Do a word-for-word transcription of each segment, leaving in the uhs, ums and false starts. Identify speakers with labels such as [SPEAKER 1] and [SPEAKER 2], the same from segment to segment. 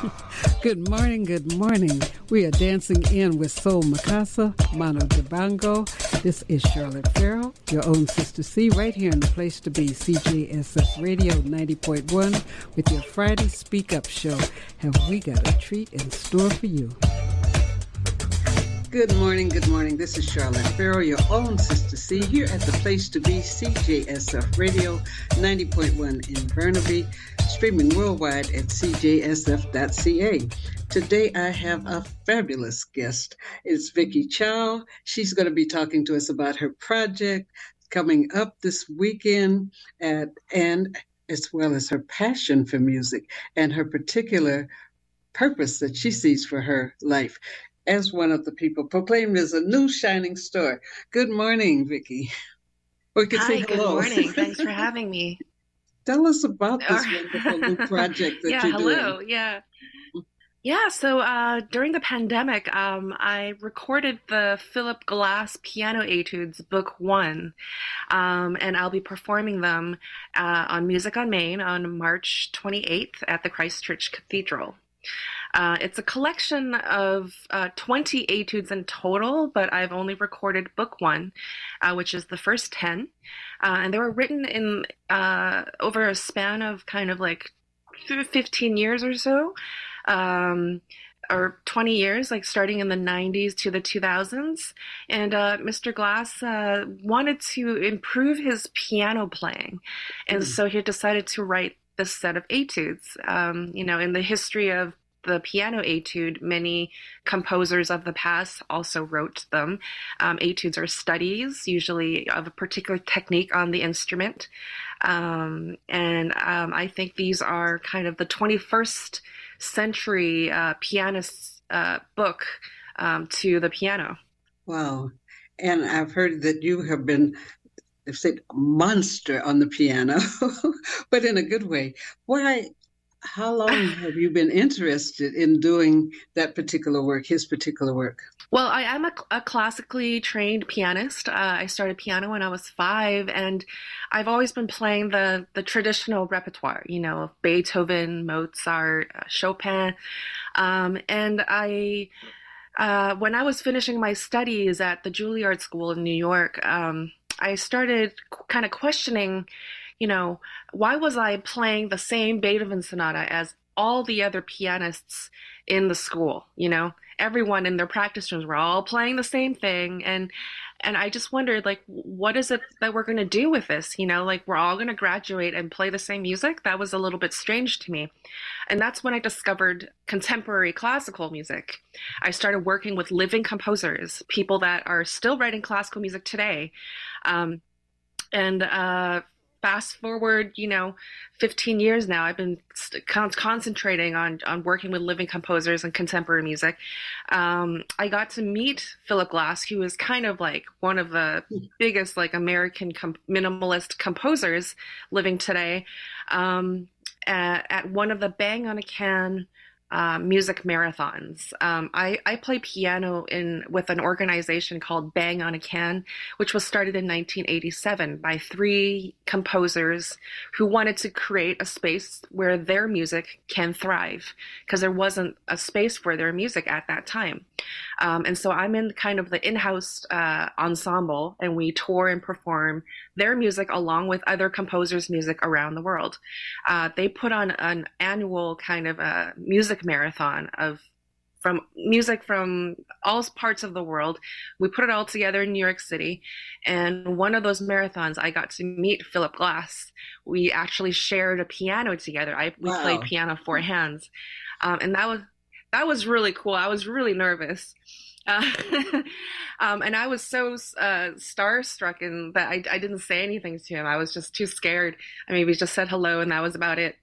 [SPEAKER 1] Good morning, good morning. We are dancing in with Soul Mikasa, Mano Dibango. This is Charlotte Farrell, your own Sister C, right here in the place to be, C J S F Radio ninety point one, with your Friday Speak Up show. Have we got a treat in store for you? Good morning, good morning. This is Charlotte Farrell, your own Sister C, here at the place to be, C J S F Radio ninety point one in Burnaby, streaming worldwide at c j s f dot c a. Today I have a fabulous guest. It's Vicki Chow. She's going to be talking to us about her project coming up this weekend, at, and as well as her passion for music and her particular purpose that she sees for her life as one of the people proclaimed as a new shining star. Good morning, Vicki.
[SPEAKER 2] Or you can Hi, say hello. Good morning. Thanks for having me.
[SPEAKER 1] Tell us about this wonderful new project that
[SPEAKER 2] yeah,
[SPEAKER 1] you're
[SPEAKER 2] hello.
[SPEAKER 1] doing.
[SPEAKER 2] hello. Yeah. Yeah, so uh, during the pandemic, um, I recorded the Philip Glass Piano Etudes Book One, um, and I'll be performing them uh, on Music on Main on March twenty-eighth at the Christchurch Cathedral. Uh, it's a collection of uh, twenty etudes in total, but I've only recorded book one, uh, which is the first ten. Uh, and they were written in uh, over a span of kind of like fifteen years or so, um, or twenty years, like starting in the nineties to the two thousands. And uh, Mister Glass uh, wanted to improve his piano playing. And mm. so he decided to write this set of etudes. Um, you know, in the history of the piano etude, many composers of the past also wrote them. Um, etudes are studies, usually of a particular technique on the instrument. Um, and um, I think these are kind of the twenty-first century uh, pianist's uh, book um, to the piano.
[SPEAKER 1] Wow. And I've heard that you have been, they've said, a monster on the piano, but in a good way. Why? How long have you been interested in doing that particular work, his particular work?
[SPEAKER 2] Well, I am a, a classically trained pianist. Uh, I started piano when I was five, and I've always been playing the, the traditional repertoire, you know, of Beethoven, Mozart, uh, Chopin. Um, and I, uh, when I was finishing my studies at the Juilliard School in New York, um, I started kind of questioning, you know, why was I playing the same Beethoven sonata as all the other pianists in the school? You know, everyone in their practice rooms were all playing the same thing. And and I just wondered, like, what is it that we're going to do with this? You know, like, we're all going to graduate and play the same music? That was a little bit strange to me. And that's when I discovered contemporary classical music. I started working with living composers, people that are still writing classical music today. Um, and uh Fast forward, you know, fifteen years now, I've been con- concentrating on, on working with living composers and contemporary music. Um, I got to meet Philip Glass, who is kind of like one of the biggest, like, American com- minimalist composers living today, um, at, at one of the Bang on a Can Uh, music marathons. Um, I, I play piano in with an organization called Bang on a Can, which was started in nineteen eighty-seven by three composers who wanted to create a space where their music can thrive, because there wasn't a space for their music at that time. Um, and so I'm in kind of the in-house uh, ensemble, and we tour and perform their music along with other composers' music around the world. Uh, they put on an annual kind of a music marathon of from music from all parts of the world. We put it all together in New York City, and one of those marathons I got to meet Philip Glass. We actually shared a piano together. I we wow. played piano four hands, um, and that was that was really cool. I was really nervous. Uh, um, and I was so uh, starstruck in that I, I didn't say anything to him. I was just too scared. I maybe just said hello, and that was about it.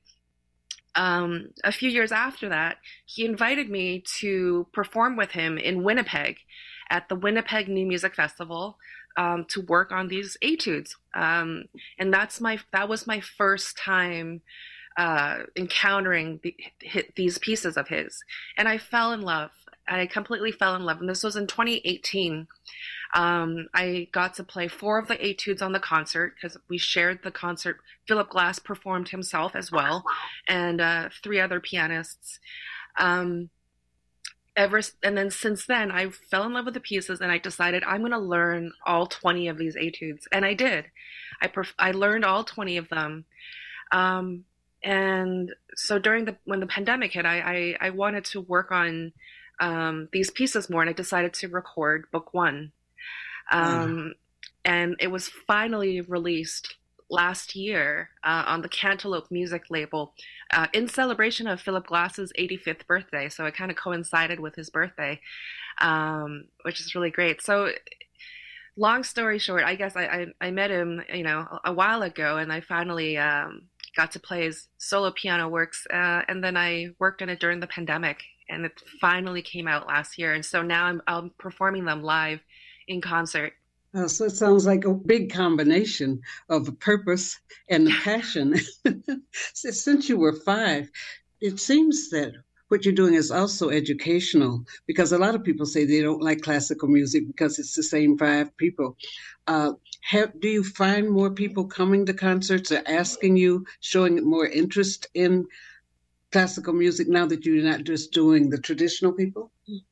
[SPEAKER 2] Um, a few years after that, he invited me to perform with him in Winnipeg at the Winnipeg New Music Festival um, to work on these etudes. Um, and that's my that was my first time uh, encountering the, these pieces of his. And I fell in love. I completely fell in love. And this was in twenty eighteen. Um, I got to play four of the etudes on the concert because we shared the concert. Philip Glass performed himself as well, and uh, three other pianists. Um, ever and then since then, I fell in love with the pieces, and I decided I'm going to learn all twenty of these etudes, and I did. I perf- I learned all twenty of them. Um, and so during the when the pandemic hit, I I, I wanted to work on um, these pieces more, and I decided to record book one.
[SPEAKER 1] Wow.
[SPEAKER 2] Um, and it was finally released last year uh, on the Cantaloupe Music label uh, in celebration of Philip Glass's eighty-fifth birthday. So it kind of coincided with his birthday, um, which is really great. So long story short, I guess I, I, I met him, you know, a, a while ago, and I finally um, got to play his solo piano works, uh, and then I worked on it during the pandemic, and it finally came out last year, and so now I'm, I'm performing them live in concert.
[SPEAKER 1] Uh, so it sounds like a big combination of the purpose and the passion. Since you were five, it seems that what you're doing is also educational because a lot of people say they don't like classical music because it's the same five people. Uh, have, do you find more people coming to concerts or asking you, showing more interest in classical music now that you're not just doing the traditional people?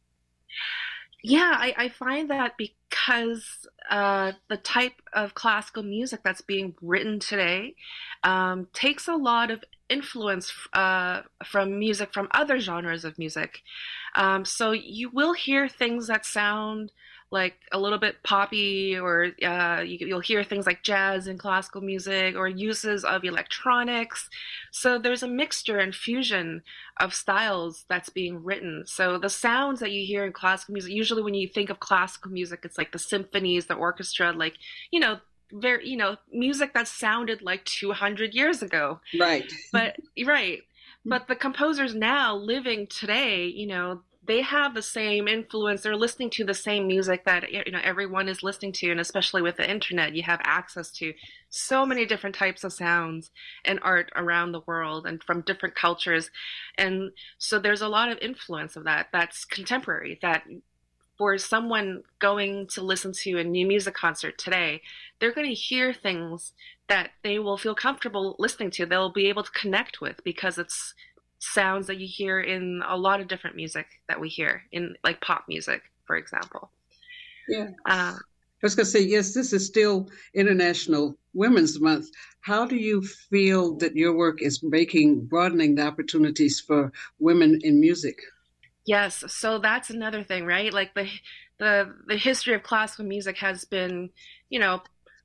[SPEAKER 2] Yeah, I, I find that because uh, the type of classical music that's being written today um, takes a lot of influence uh, from music from other genres of music. Um, so you will hear things that sound like a little bit poppy, or uh, you, you'll hear things like jazz and classical music, or uses of electronics. So there's a mixture and fusion of styles that's being written. So the sounds that you hear in classical music, usually when you think of classical music, it's like the symphonies, the orchestra, like, you know, very, you know, music that sounded like two hundred years ago.
[SPEAKER 1] Right.
[SPEAKER 2] But, right. But the composers now living today, you know, they have the same influence. They're listening to the same music that, you know, everyone is listening to, and especially with the internet, you have access to so many different types of sounds and art around the world and from different cultures. And so there's a lot of influence of that that's contemporary, that for someone going to listen to a new music concert today, they're going to hear things that they will feel comfortable listening to. They'll be able to connect with because it's sounds that you hear in a lot of different music that we hear in, like, pop music, for example.
[SPEAKER 1] Yeah. Uh, I was going to say, yes, this is still International Women's Month. How do you feel that your work is making, broadening the opportunities for women in music?
[SPEAKER 2] Yes, so that's another thing, right? Like the the the history of classical music has been, you know,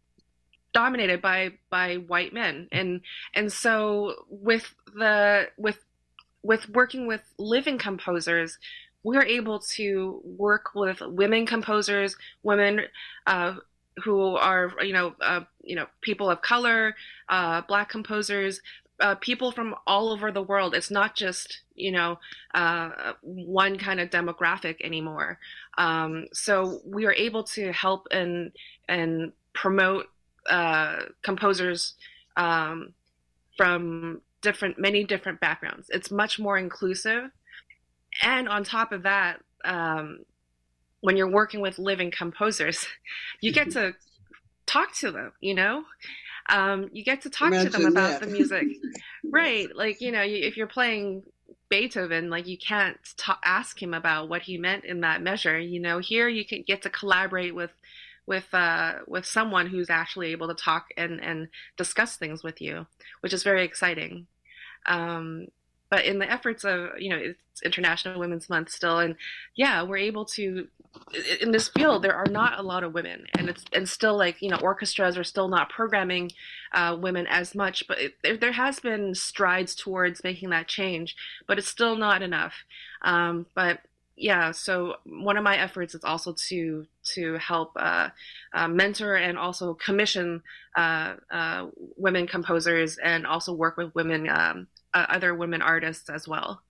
[SPEAKER 2] dominated by by white men, and and so with the with with working with living composers, we're able to work with women composers, women uh, who are, you know, uh, you know, people of color, uh, Black composers, uh, people from all over the world. It's not just, you know, uh, one kind of demographic anymore. Um, so we are able to help and and promote uh, composers um, from different, many different backgrounds. It's much more inclusive. And on top of that, um, when you're working with living composers, you get to talk to them, you know? Um, you get to talk Imagine to them about that. The music. Right. Like, you know, if you're playing Beethoven, like, you can't ta- ask him about what he meant in that measure. You know, here you can get to collaborate with with uh, with someone who's actually able to talk and, and discuss things with you, which is very exciting. Um, but in the efforts of, you know, it's International Women's Month still, and yeah, we're able to, in this field, there are not a lot of women, and it's and still, like, you know, orchestras are still not programming uh, women as much, but it, there, there has been strides towards making that change, but it's still not enough. Um, but yeah, so one of my efforts is also to to help uh, uh, mentor and also commission uh, uh, women composers, and also work with women, um, uh, other women artists as well.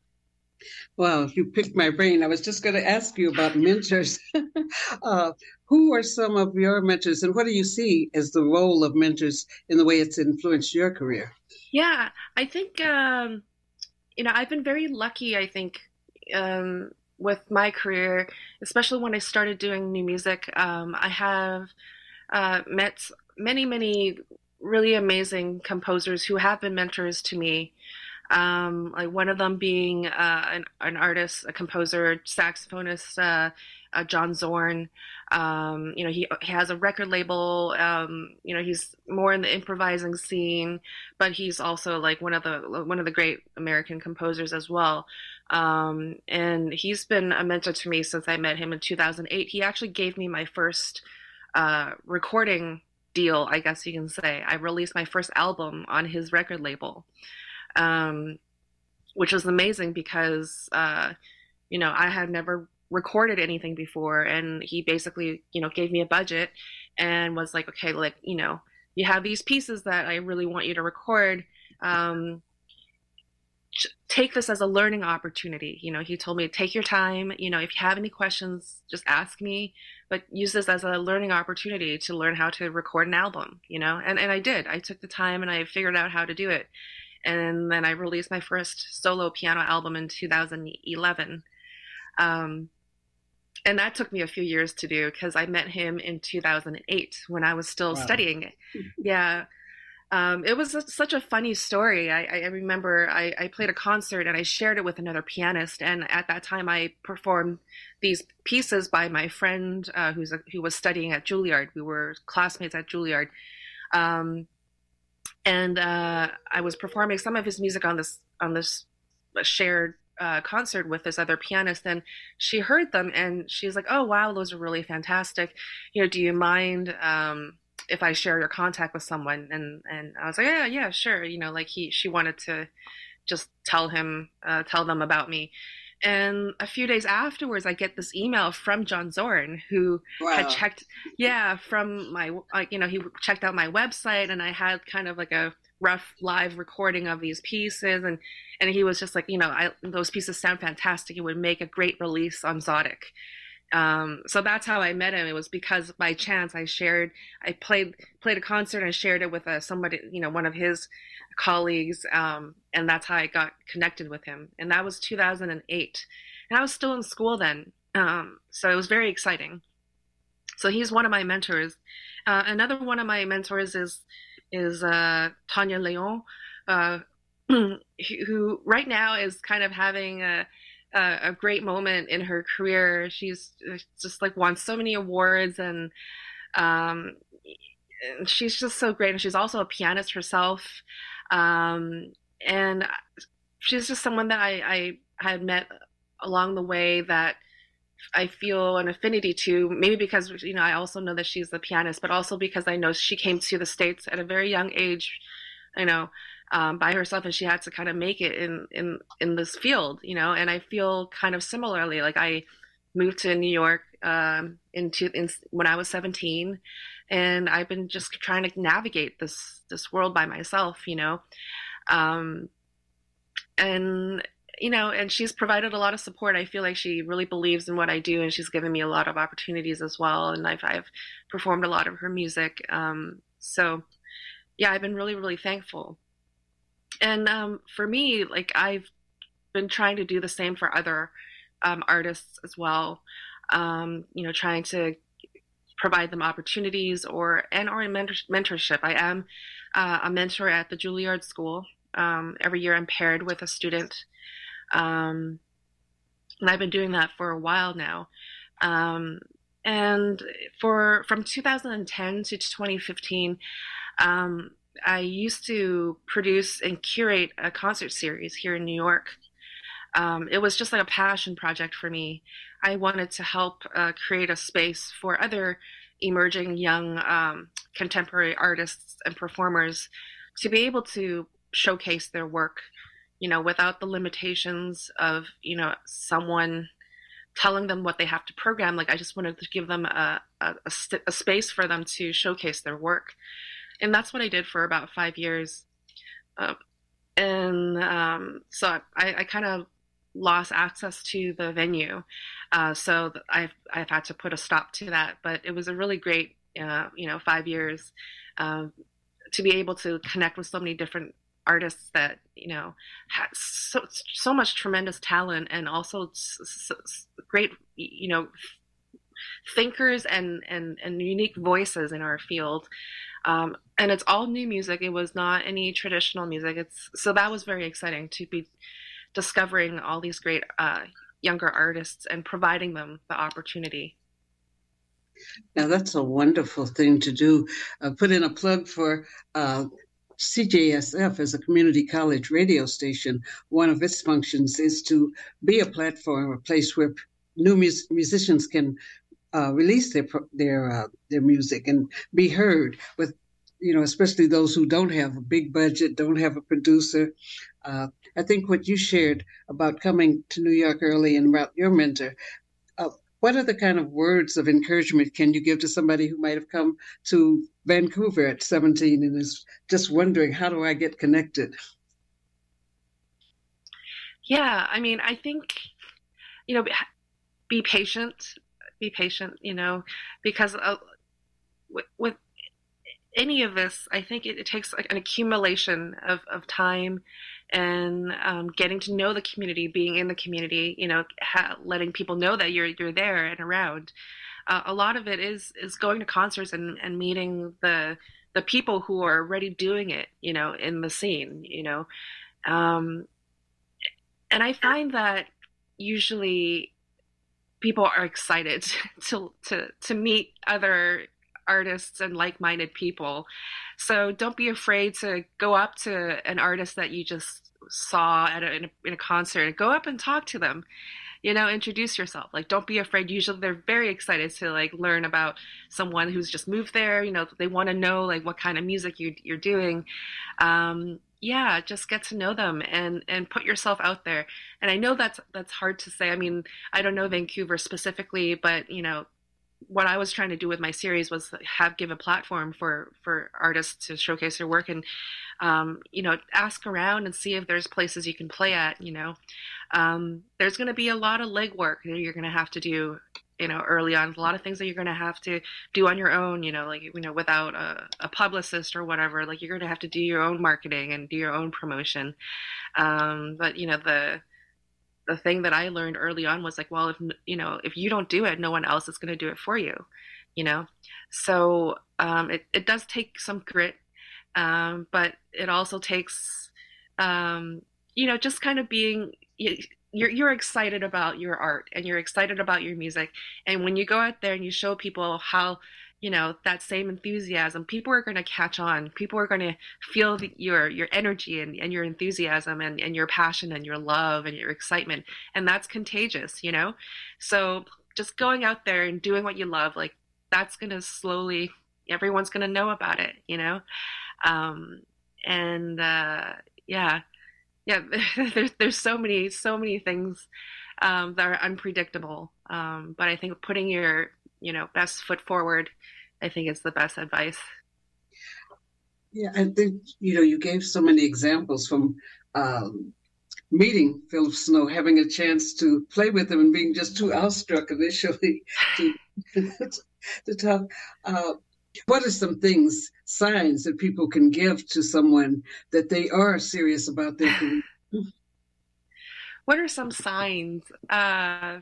[SPEAKER 1] Well, you picked my brain. I was just going to ask you about mentors. uh, who are some of your mentors, and what do you see as the role of mentors in the way it's influenced your career?
[SPEAKER 2] Yeah, I think, um, you know, I've been very lucky, I think, um, with my career, especially when I started doing new music. Um, I have uh, met many, many really amazing composers who have been mentors to me. Um, like one of them being uh, an, an artist, a composer, saxophonist, uh, uh, John Zorn. Um, you know, he, he has a record label. Um, you know, he's more in the improvising scene, but he's also like one of the one of the great American composers as well. Um, and he's been a mentor to me since I met him in two thousand eight. He actually gave me my first uh, recording deal, I guess you can say. I released my first album on his record label, um, which was amazing because, uh, you know, I had never recorded anything before. And he basically, you know, gave me a budget and was like, okay, like, you know, you have these pieces that I really want you to record. Um, take this as a learning opportunity. You know, he told me, take your time. You know, if you have any questions, just ask me, but use this as a learning opportunity to learn how to record an album, you know? And, and I did. I took the time and I figured out how to do it. And then I released my first solo piano album in two thousand eleven. Um, and that took me a few years to do because I met him in two thousand eight when I was still wow. studying. Yeah. Um, it was a, such a funny story. I, I remember I, I played a concert and I shared it with another pianist. And at that time, I performed these pieces by my friend uh, who's a, who was studying at Juilliard. We were classmates at Juilliard. Um, and uh, I was performing some of his music on this on this shared uh, concert with this other pianist. And she heard them and she's like, "Oh, wow, those are really fantastic. You know, do you mind um, if I share your contact with someone?" And and I was like, yeah, yeah, sure. You know, like he, she wanted to just tell him, uh, tell them about me. And a few days afterwards, I get this email from John Zorn, who wow. had checked, yeah, from my, like, you know, he checked out my website, and I had kind of like a rough live recording of these pieces, and and he was just like, you know, I, those pieces sound fantastic. It would make a great release on Tzotic. Um, so that's how I met him. It was because by chance I shared, I played played a concert and shared it with uh, somebody, you know, one of his colleagues, um, and that's how I got connected with him. And that was two thousand eight, and I was still in school then, um, so it was very exciting. So he's one of my mentors. Uh, another one of my mentors is is uh, Tanya Leon, uh, who right now is kind of having a Uh, a great moment in her career. She's just like won so many awards, and um, she's just so great. And she's also a pianist herself. Um, and she's just someone that I, I had met along the way that I feel an affinity to, maybe because, you know, I also know that she's a pianist, but also because I know she came to the States at a very young age, you know, Um, by herself, and she had to kind of make it in, in, in this field, you know, and I feel kind of similarly. Like I moved to New York um, into in, when I was seventeen, and I've been just trying to navigate this this world by myself, you know, um, and you know, and she's provided a lot of support. I feel like she really believes in what I do, and she's given me a lot of opportunities as well. And I've I've performed a lot of her music, um, so yeah, I've been really really thankful. And um, for me, like I've been trying to do the same for other um, artists as well. Um, you know, trying to provide them opportunities or and or mentor- mentorship. I am uh, a mentor at the Juilliard School. Um, every year, I'm paired with a student, um, and I've been doing that for a while now. Um, and for from two thousand ten to twenty fifteen. Um, I used to produce and curate a concert series here in New York. Um, it was just like a passion project for me. I wanted to help uh, create a space for other emerging young um, contemporary artists and performers to be able to showcase their work, you know, without the limitations of, you know, someone telling them what they have to program. Like I just wanted to give them a, a, a, st- a space for them to showcase their work. And that's what I did for about five years. Uh, and um, so I, I kind of lost access to the venue. Uh, so I've, I've had to put a stop to that. But it was a really great, uh, you know, five years um, to be able to connect with so many different artists that, you know, had so, so much tremendous talent, and also great, you know, thinkers and, and, and unique voices in our field. Um, and it's all new music. It was not any traditional music. It's so that was very exciting to be discovering all these great uh, younger artists and providing them the opportunity.
[SPEAKER 1] Now, that's a wonderful thing to do. Uh, put in a plug for uh, C J S F as a community college radio station. One of its functions is to be a platform, a place where new mus- musicians can uh, release their their uh, their music and be heard. With you know, especially those who don't have a big budget, don't have a producer. Uh, I think what you shared about coming to New York early and about your mentor. Uh, what other kind of words of encouragement can you give to somebody who might have come to Vancouver at seventeen and is just wondering, how do I get connected?
[SPEAKER 2] Yeah, I mean, I think, you know, be, be patient, be patient, you know, because uh, with, with any of this, I think it, it takes like an accumulation of, of time and um, getting to know the community, being in the community, you know, ha- letting people know that you're you're there and around. Uh, a lot of it is is going to concerts and, and meeting the the people who are already doing it, you know, in the scene, you know. Um, and I find that usually people are excited to to to meet other artists and like-minded people. So don't be afraid to go up to an artist that you just saw at a, in, a, in a concert and go up and talk to them. You know, introduce yourself. Like, don't be afraid. Usually they're very excited to like learn about someone who's just moved there. You know, they want to know like what kind of music you, you're doing. Um, yeah, just get to know them and and put yourself out there. And I know that's that's hard to say. I mean, I don't know Vancouver specifically, but you know, what I was trying to do with my series was have give a platform for for artists to showcase their work and um, you know, ask around and see if there's places you can play at. You know, um, there's going to be a lot of legwork that you're going to have to do. You know, early on, a lot of things that you're going to have to do on your own. You know, like you know, without a, a publicist or whatever. Like you're going to have to do your own marketing and do your own promotion. Um, but you know, the the thing that I learned early on was like, well, if you know, if you don't do it, no one else is going to do it for you, you know. So um, it it does take some grit, um, but it also takes, um, you know, just kind of being you're you're excited about your art and you're excited about your music, and when you go out there and you show people how you know that same enthusiasm, people are going to catch on. People are going to feel the, your your energy and, and your enthusiasm and, and your passion and your love and your excitement, and that's contagious, you know. So just going out there and doing what you love, like that's going to slowly, everyone's going to know about it, you know. Um, and uh, yeah, yeah. there's there's so many so many things um, that are unpredictable, um, but I think putting your you know, best foot forward, I think is the best advice.
[SPEAKER 1] Yeah, I think, you know, you gave so many examples from um, meeting Philip Snow, having a chance to play with him and being just too awestruck initially to, to talk. Uh, what are some things, signs that people can give to someone that they are serious about their career?
[SPEAKER 2] What are some signs? Uh,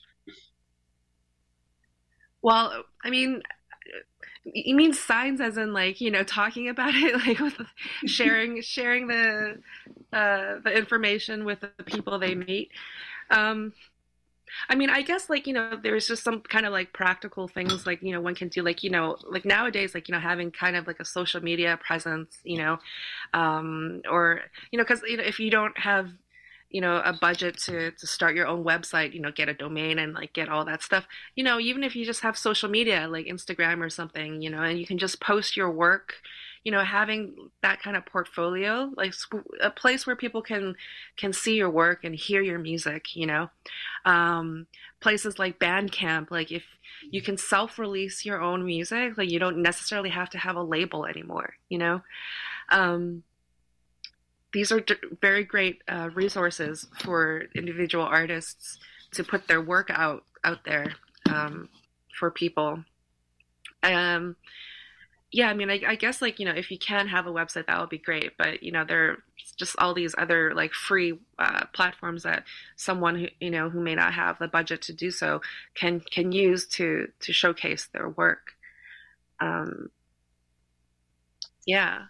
[SPEAKER 2] Well, I mean, you mean signs as in like, you know, talking about it, like with sharing sharing the uh, the information with the people they meet. Um, I mean, I guess like, you know, there's just some kind of like practical things like, you know, one can do like, you know, like nowadays, like, you know, having kind of like a social media presence, you know, um, or, you know, because, you know, if you don't have you know, a budget to, to start your own website, you know, get a domain and like get all that stuff, you know, even if you just have social media like Instagram or something, you know, and you can just post your work, you know, having that kind of portfolio, like a place where people can, can see your work and hear your music, you know, um, places like Bandcamp, like if you can self-release your own music, like you don't necessarily have to have a label anymore, you know, um, these are very great uh, resources for individual artists to put their work out out there um, for people. Um, Yeah, I mean, I, I guess like, you know, if you can have a website, that would be great. But, you know, there are just all these other like free uh, platforms that someone who, you know, who may not have the budget to do so can can use to to showcase their work. Um, yeah.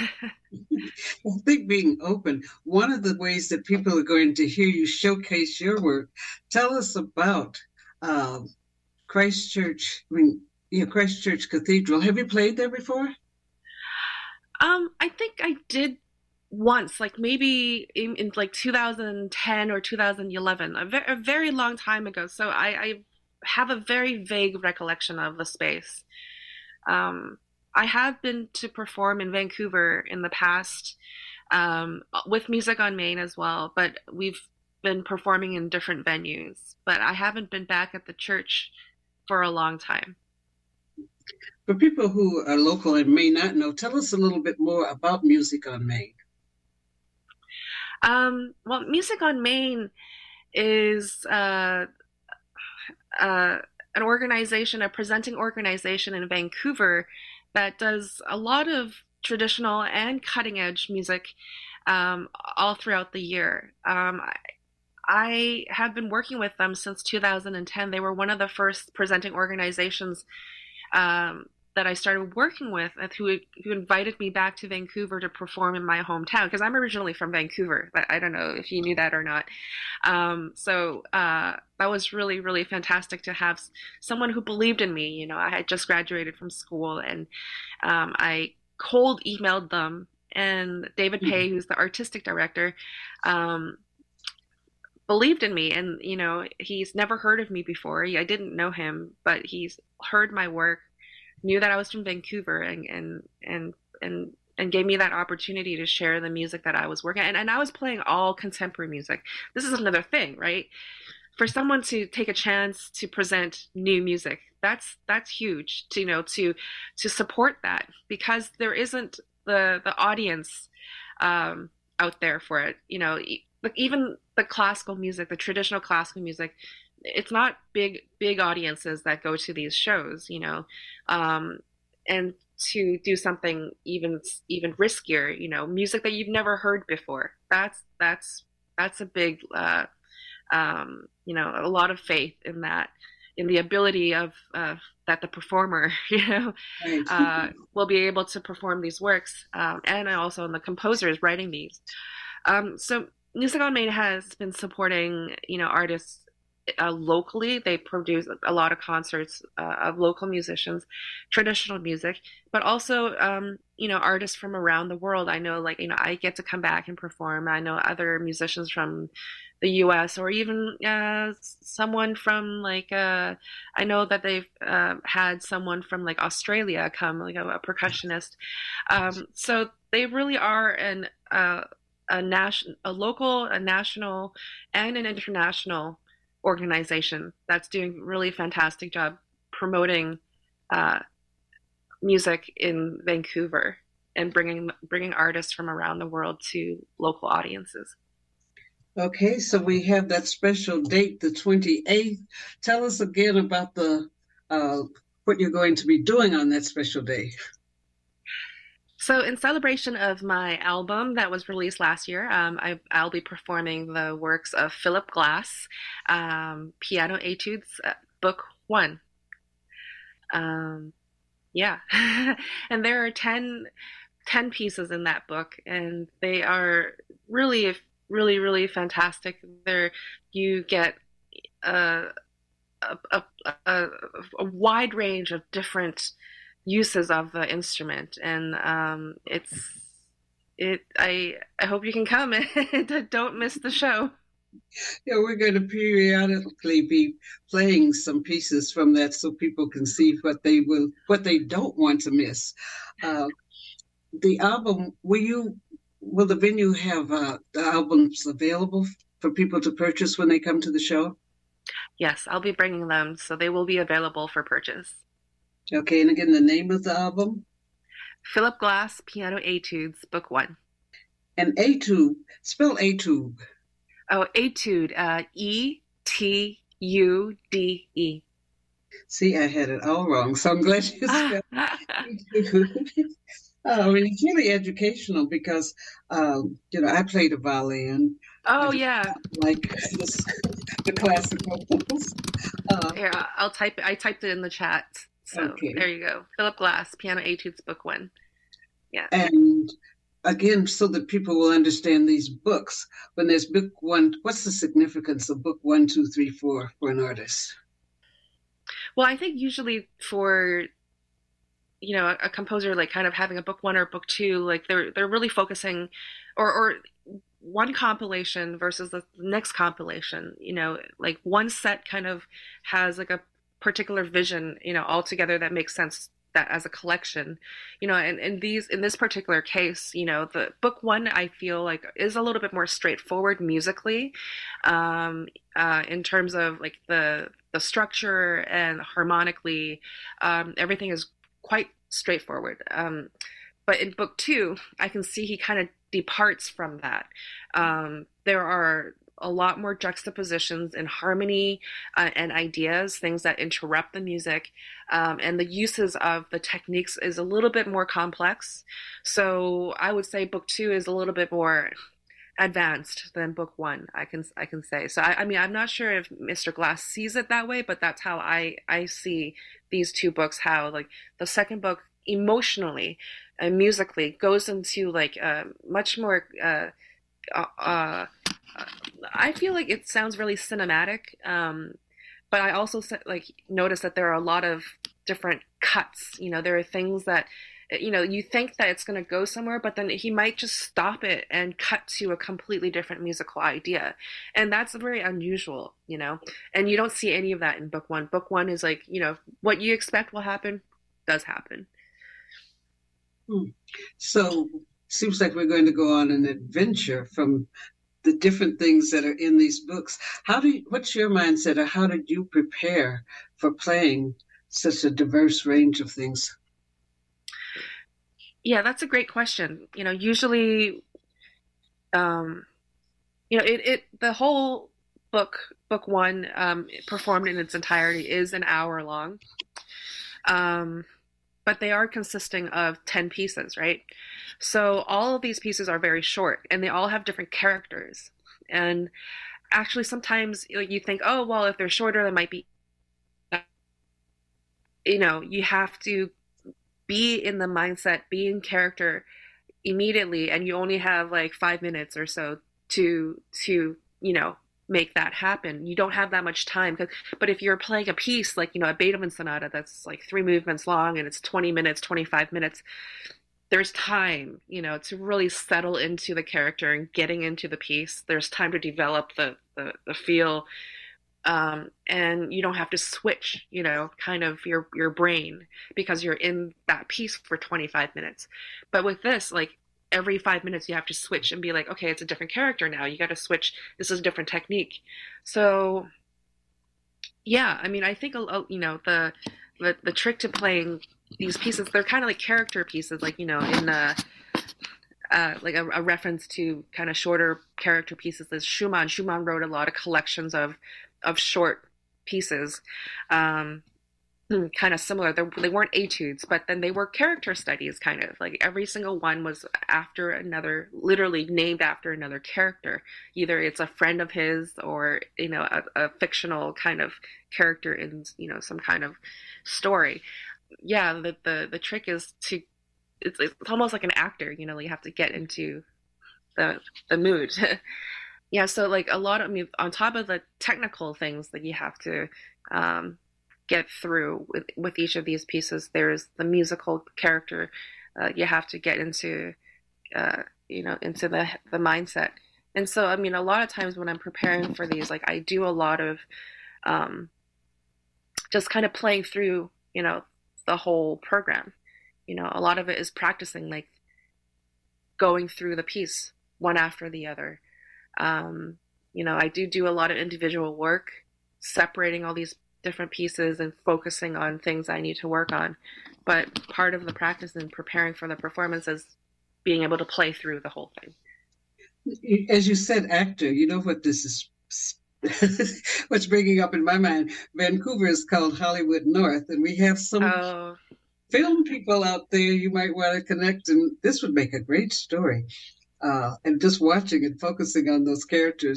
[SPEAKER 1] I think being open, one of the ways that people are going to hear you showcase your work, tell us about uh, Christ Church, I mean, yeah, Christ Church Cathedral. Have you played there before?
[SPEAKER 2] Um, I think I did once, like maybe in, in like two thousand ten or two thousand eleven, a, ve- a very long time ago. So I, I have a very vague recollection of the space. Um, I have been to perform in Vancouver in the past, um, with Music on Main as well, but we've been performing in different venues. But I haven't been back at the church for a long time.
[SPEAKER 1] For people who are local and may not know, tell us a little bit more about Music on Main.
[SPEAKER 2] Um, well, Music on Main is uh, uh, an organization, a presenting organization in Vancouver that does a lot of traditional and cutting edge music um, all throughout the year. Um, I, I have been working with them since two thousand ten. They were one of the first presenting organizations um, that I started working with, who who invited me back to Vancouver to perform in my hometown because I'm originally from Vancouver. But I don't know if you knew that or not. Um, so uh, that was really really fantastic to have someone who believed in me. You know, I had just graduated from school, and um, I cold emailed them. And David Pay, who's the artistic director, um, believed in me. And you know, he's never heard of me before. I didn't know him, but he's heard my work, knew that I was from Vancouver, and and and and and gave me that opportunity to share the music that I was working and and I was playing all contemporary music. This is another thing, right? For someone to take a chance to present new music, that's that's huge. To, you know, to to support that, because there isn't the the audience um, out there for it. You know, like even the classical music, the traditional classical music, it's not big big audiences that go to these shows, you know, um, and to do something even even riskier, you know, music that you've never heard before. That's that's that's a big, uh, um, you know, a lot of faith in that, in the ability of uh, that the performer, you know,
[SPEAKER 1] Right.
[SPEAKER 2] uh, will be able to perform these works, um, and also in the composers writing these. Um, so Music on Main has been supporting, you know, artists uh, locally. They produce a lot of concerts uh, of local musicians, traditional music, but also, um, you know, artists from around the world. I know, like, you know, I get to come back and perform. I know other musicians from the U S, or even uh, someone from like, uh, I know that they've uh, had someone from like Australia come, like a, a percussionist. Um, so they really are an uh, a national, a local, a national, and an international organization that's doing really fantastic job promoting uh, music in Vancouver and bringing bringing artists from around the world to local audiences.
[SPEAKER 1] Okay, so we have that special date, the twenty-eighth. Tell us again about the uh, what you're going to be doing on that special day.
[SPEAKER 2] So, in celebration of my album that was released last year, um, I, I'll be performing the works of Philip Glass, um, Piano Etudes, uh, Book One. Um, yeah, and there are ten, ten pieces in that book, and they are really, really, really fantastic. There, you get a, a, a, a, a wide range of different uses of the instrument, and um, it's it. I I hope you can come and don't miss the show.
[SPEAKER 1] Yeah, we're going to periodically be playing some pieces from that so people can see what they will, what they don't want to miss. Uh, the album, will you, will the venue have uh, the albums available for people to purchase when they come to the show?
[SPEAKER 2] Yes, I'll be bringing them, so they will be available for purchase.
[SPEAKER 1] Okay, and again, the name of the album?
[SPEAKER 2] Philip Glass, Piano Etudes, Book One.
[SPEAKER 1] And Etude, spell Etude.
[SPEAKER 2] Oh, Etude, uh, E T U D E.
[SPEAKER 1] See, I had it all wrong, so I'm glad you spelled it. Oh, and it's really educational because, um, you know, I played the violin. I
[SPEAKER 2] Oh
[SPEAKER 1] just
[SPEAKER 2] yeah.
[SPEAKER 1] like this, the classicals. Uh,
[SPEAKER 2] Here, I- I'll type it. I typed it in the chat. So
[SPEAKER 1] okay.
[SPEAKER 2] there you go. Philip Glass, Piano Etudes, Book One. Yeah.
[SPEAKER 1] And again, so that people will understand these books, when there's book one, what's the significance of book one, two, three, four for an artist?
[SPEAKER 2] Well, I think usually for you know a, a composer like kind of having a book one or book two, like they're they're really focusing, or or one compilation versus the next compilation. You know, like one set kind of has like a particular vision, you know, altogether that makes sense that as a collection, you know, and in these in this particular case, you know, the book one I feel like is a little bit more straightforward musically, um, uh, in terms of like the the structure and harmonically, um, everything is quite straightforward. Um, but in book two, I can see he kind of departs from that. Um, there are a lot more juxtapositions and harmony uh, and ideas, things that interrupt the music, um, and the uses of the techniques is a little bit more complex. So I would say book two is a little bit more advanced than book one. I can I can say. So I, I mean I'm not sure if mister Glass sees it that way, but that's how I I see these two books. How like the second book emotionally and musically goes into like uh, much more. Uh, uh, uh, I feel like it sounds really cinematic, um, but I also like notice that there are a lot of different cuts. You know, there are things that you know you think that it's going to go somewhere, but then he might just stop it and cut to a completely different musical idea, and that's very unusual. You know, and you don't see any of that in book one. Book one is like you know what you expect will happen does happen.
[SPEAKER 1] Hmm. So seems like we're going to go on an adventure from the different things that are in these books. How do you, what's your mindset, or how did you prepare for playing such a diverse range of things?
[SPEAKER 2] Yeah, that's a great question. You know, usually, um, you know, it, it the whole book, book one, um, performed in its entirety is an hour long. Um, but they are consisting of ten pieces, right? So all of these pieces are very short and they all have different characters. And actually, sometimes like, you think, oh, well, if they're shorter, they might be, you know, you have to be in the mindset, be in character immediately, and you only have like five minutes or so to to you know make that happen. You don't have that much time. But if you're playing a piece like you know a Beethoven sonata that's like three movements long and it's twenty minutes, twenty-five minutes, there's time, you know, to really settle into the character and getting into the piece. There's time to develop the the, the feel, um, and you don't have to switch, you know, kind of your your brain because you're in that piece for twenty-five minutes. But with this, like every five minutes, you have to switch and be like, okay, it's a different character now. You got to switch. This is a different technique. So yeah, I mean, I think you know the the the trick to playing these pieces, they're kind of like character pieces, like you know in uh, uh, like a, a reference to kind of shorter character pieces is Schumann. Schumann wrote a lot of collections of of short pieces, um, kind of similar. They're, they weren't etudes, but then they were character studies, kind of like every single one was after another, literally named after another character. Either it's a friend of his, or you know, a, a fictional kind of character in you know some kind of story. Yeah, the the the trick is to it's it's almost like an actor. You know, you have to get into the the mood. Yeah, so like a lot of, I mean, on top of the technical things that you have to um, get through with with each of these pieces, there's the musical character. Uh, you have to get into, uh, you know, into the the mindset. And so, I mean, a lot of times when I'm preparing for these, like I do a lot of um, just kind of playing through, you know, the whole program. You know, a lot of it is practicing, like going through the piece one after the other. Um, you know, I do do a lot of individual work, separating all these different pieces and focusing on things I need to work on. But part of the practice and preparing for the performance is being able to play through the whole thing.
[SPEAKER 1] As you said, actor, you know what this is What's bringing up in my mind, Vancouver is called Hollywood North, and we have some
[SPEAKER 2] Oh,
[SPEAKER 1] film people out there you might want to connect, and this would make a great story. Uh, and just watching and focusing on those characters